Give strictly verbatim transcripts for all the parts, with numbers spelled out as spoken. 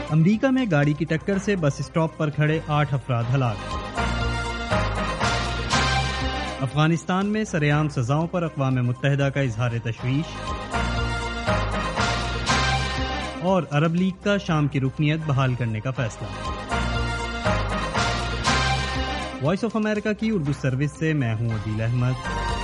امریکہ میں گاڑی کی ٹکر سے بس اسٹاپ پر کھڑے آٹھ افراد ہلاک۔ افغانستان میں سرعام سزاؤں پر اقوام متحدہ کا اظہار تشویش، اور عرب لیگ کا شام کی رکنیت بحال کرنے کا فیصلہ۔ وائس آف امریکہ کی اردو سروس سے میں ہوں عدیل احمد۔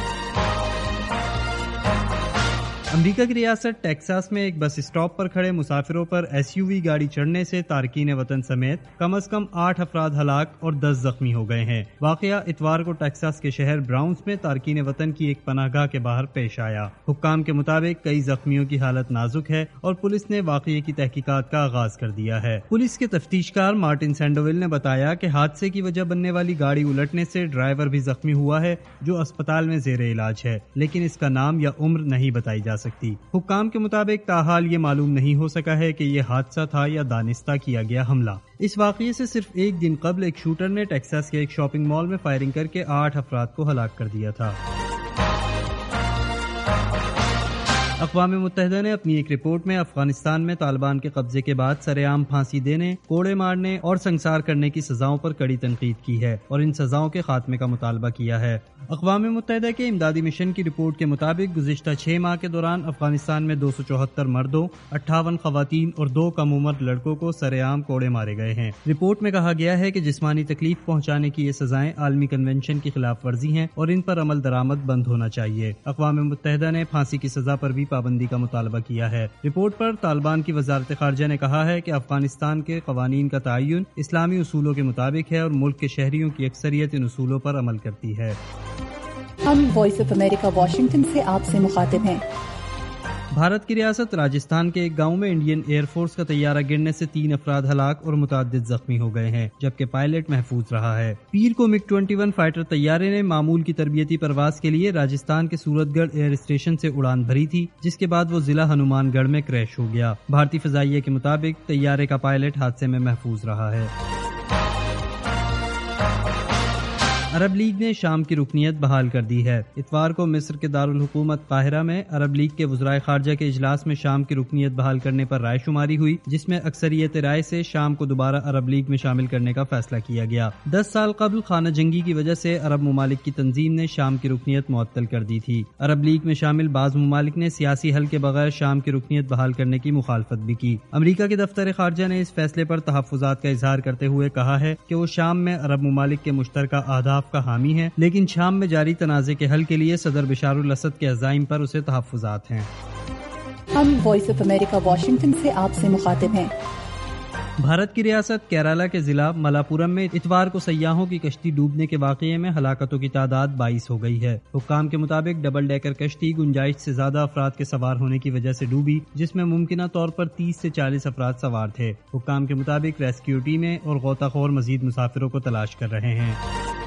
امریکہ کی ریاست ٹیکساس میں ایک بس اسٹاپ پر کھڑے مسافروں پر ایس یو وی گاڑی چڑھنے سے تارکین وطن سمیت کم از کم آٹھ افراد ہلاک اور دس زخمی ہو گئے ہیں۔ واقعہ اتوار کو ٹیکساس کے شہر براؤنز میں تارکین وطن کی ایک پناہ گاہ کے باہر پیش آیا۔ حکام کے مطابق کئی زخمیوں کی حالت نازک ہے اور پولیس نے واقعے کی تحقیقات کا آغاز کر دیا ہے۔ پولیس کے تفتیش کار مارٹن سینڈویل نے بتایا کہ حادثے کی وجہ بننے والی گاڑی الٹنے سے ڈرائیور بھی زخمی ہوا ہے جو اسپتال میں زیر علاج ہے، لیکن اس کا نام یا عمر نہیں بتائی جا سکتی۔ حکام کے مطابق تاحال یہ معلوم نہیں ہو سکا ہے کہ یہ حادثہ تھا یا دانستہ کیا گیا حملہ۔ اس واقعے سے صرف ایک دن قبل ایک شوٹر نے ٹیکساس کے ایک شاپنگ مال میں فائرنگ کر کے آٹھ افراد کو ہلاک کر دیا تھا۔ اقوام متحدہ نے اپنی ایک رپورٹ میں افغانستان میں طالبان کے قبضے کے بعد سرعام پھانسی دینے، کوڑے مارنے اور سنگسار کرنے کی سزاؤں پر کڑی تنقید کی ہے اور ان سزاؤں کے خاتمے کا مطالبہ کیا ہے۔ اقوام متحدہ کے امدادی مشن کی رپورٹ کے مطابق گزشتہ چھ ماہ کے دوران افغانستان میں دو سو چوہتر مردوں، اٹھاون خواتین اور دو کم عمر لڑکوں کو سرعام کوڑے مارے گئے ہیں۔ رپورٹ میں کہا گیا ہے کہ جسمانی تکلیف پہنچانے کی یہ سزائیں عالمی کنونشن کی خلاف ورزی ہیں اور ان پر عمل درآمد بند ہونا چاہیے۔ اقوام متحدہ نے پھانسی کی سزا پر بھی پابندی کا مطالبہ کیا ہے۔ رپورٹ پر طالبان کی وزارت خارجہ نے کہا ہے کہ افغانستان کے قوانین کا تعین اسلامی اصولوں کے مطابق ہے اور ملک کے شہریوں کی اکثریت ان اصولوں پر عمل کرتی ہے۔ ہم وائس آف امریکہ واشنگٹن سے آپ سے مخاطب ہیں۔ بھارت کی ریاست راجستھان کے ایک گاؤں میں انڈین ایئر فورس کا طیارہ گرنے سے تین افراد ہلاک اور متعدد زخمی ہو گئے ہیں، جبکہ پائلٹ محفوظ رہا ہے۔ پیر کو مگ اکیس فائٹر طیارے نے معمول کی تربیتی پرواز کے لیے راجستھان کے سورت گڑھ ایئر اسٹیشن سے اڑان بھری تھی، جس کے بعد وہ ضلع ہنومان گڑھ میں کریش ہو گیا۔ بھارتی فضائیہ کے مطابق طیارے کا پائلٹ حادثے میں محفوظ رہا ہے۔ عرب لیگ نے شام کی رکنیت بحال کر دی ہے۔ اتوار کو مصر کے دارالحکومت قاہرہ میں عرب لیگ کے وزرائے خارجہ کے اجلاس میں شام کی رکنیت بحال کرنے پر رائے شماری ہوئی، جس میں اکثریت رائے سے شام کو دوبارہ عرب لیگ میں شامل کرنے کا فیصلہ کیا گیا۔ دس سال قبل خانہ جنگی کی وجہ سے عرب ممالک کی تنظیم نے شام کی رکنیت معطل کر دی تھی۔ عرب لیگ میں شامل بعض ممالک نے سیاسی حل کے بغیر شام کی رکنیت بحال کرنے کی مخالفت بھی کی۔ امریکہ کے دفتر خارجہ نے اس فیصلے پر تحفظات کا اظہار کرتے ہوئے کہا ہے کہ وہ شام میں عرب ممالک کے مشترکہ اہداف کا حامی ہے، لیکن شام میں جاری تنازع کے حل کے لیے صدر بشار الاسد کے عزائم پر اسے تحفظات ہیں۔ ہم وائس آف امریکہ واشنگٹن سے آپ سے مخاطب ہیں۔ بھارت کی ریاست کیرالہ کے ضلع ملاپورم میں اتوار کو سیاحوں کی کشتی ڈوبنے کے واقعے میں ہلاکتوں کی تعداد بائیس ہو گئی ہے۔ حکام کے مطابق ڈبل ڈیکر کشتی گنجائش سے زیادہ افراد کے سوار ہونے کی وجہ سے ڈوبی، جس میں ممکنہ طور پر تیس سے چالیس افراد سوار تھے۔ حکام کے مطابق ریسکیو ٹیمیں اور غوطہ خور مزید مسافروں کو تلاش کر رہے ہیں۔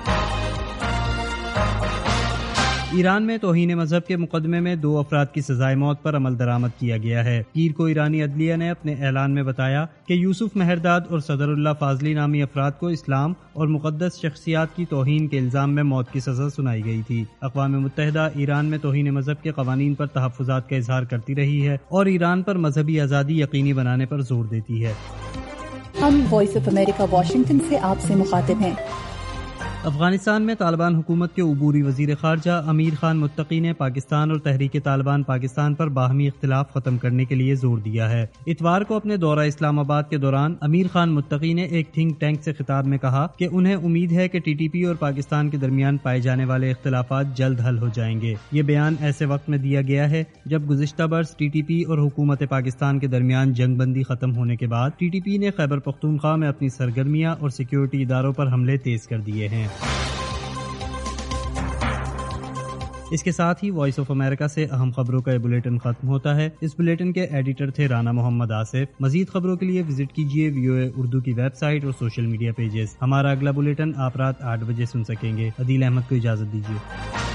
ایران میں توہین مذہب کے مقدمے میں دو افراد کی سزائے موت پر عمل درآمد کیا گیا ہے۔ پیر کو ایرانی عدلیہ نے اپنے اعلان میں بتایا کہ یوسف مہرداد اور صدر اللہ فاضلی نامی افراد کو اسلام اور مقدس شخصیات کی توہین کے الزام میں موت کی سزا سنائی گئی تھی۔ اقوام متحدہ ایران میں توہین مذہب کے قوانین پر تحفظات کا اظہار کرتی رہی ہے اور ایران پر مذہبی آزادی یقینی بنانے پر زور دیتی ہے۔ ہم وائس آف امریکہ واشنگٹن سے آپ سے مخاطب ہیں۔ افغانستان میں طالبان حکومت کے عبوری وزیر خارجہ امیر خان متقی نے پاکستان اور تحریک طالبان پاکستان پر باہمی اختلاف ختم کرنے کے لیے زور دیا ہے۔ اتوار کو اپنے دورہ اسلام آباد کے دوران امیر خان متقی نے ایک تھنک ٹینک سے خطاب میں کہا کہ انہیں امید ہے کہ ٹی ٹی پی اور پاکستان کے درمیان پائے جانے والے اختلافات جلد حل ہو جائیں گے۔ یہ بیان ایسے وقت میں دیا گیا ہے جب گزشتہ برس ٹی ٹی پی اور حکومت پاکستان کے درمیان جنگ بندی ختم ہونے کے بعد ٹی ٹی پی نے خیبر پختونخوا میں اپنی سرگرمیاں اور سیکیورٹی اداروں پر حملے تیز کر دیے ہیں۔ اس کے ساتھ ہی وائس آف امریکہ سے اہم خبروں کا یہ بلیٹن ختم ہوتا ہے۔ اس بلیٹن کے ایڈیٹر تھے رانا محمد آصف۔ مزید خبروں کے لیے وزٹ کیجیے وی او اے اردو کی ویب سائٹ اور سوشل میڈیا پیجز۔ ہمارا اگلا بلیٹن آپ رات آٹھ بجے سن سکیں گے۔ عدیل احمد کو اجازت دیجیے۔